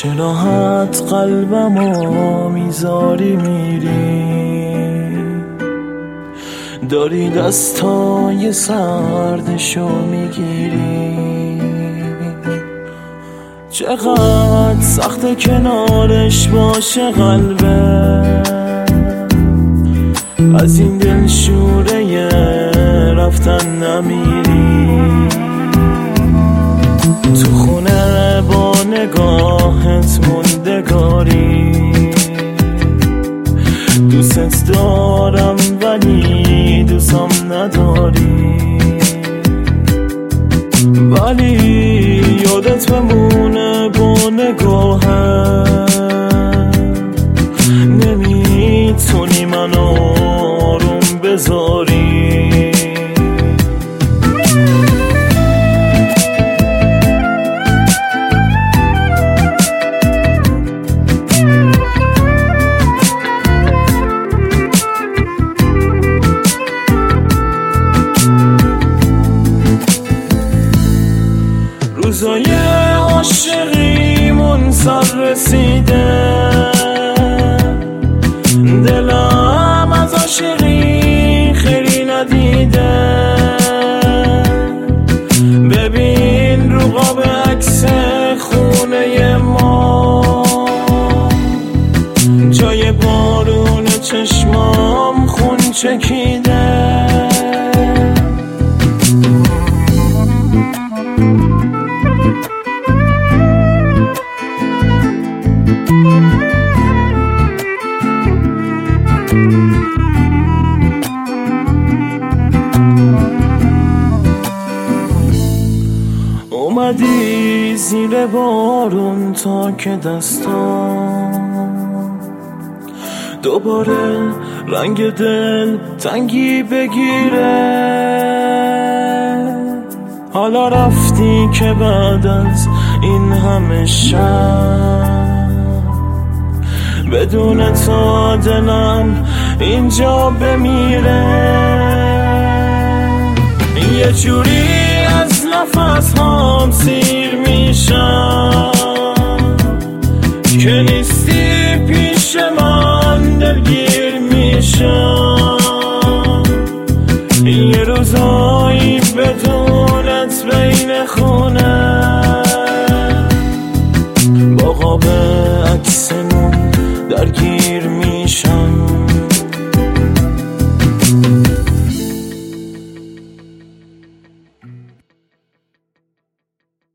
چه راحت قلبمو میذاری میری، داری دستای سردشو میگیری. چقدر سخت کنارش باشه قلبه، از این دلشوره رفتن نمیری. تو خونه با نگاهت موندگاری، دوست دارم ولی دوستم نداری. ولی یادت بمونه با نگاهت، نمیتونی منو آروم بذاری. روزای عاشقیمون سر رسیده، دلم از عاشقی خیلی ندیده. ببین رو قاب عکس خونه ما، جای بارون چشمام خون چکیده. اومدی زیر بارون تا که دستام دوباره رنگ دل تنگی بگیره. حالا رفتی که بعد از این همه شب، بدون تو دلم اینجا بمیره. یه جوری از نفس هم سیر میشم که نیستی پیش من، دلگیر میشم. یه روزایی بدونت بین خونه با قاب عکسمون درگیر میشم.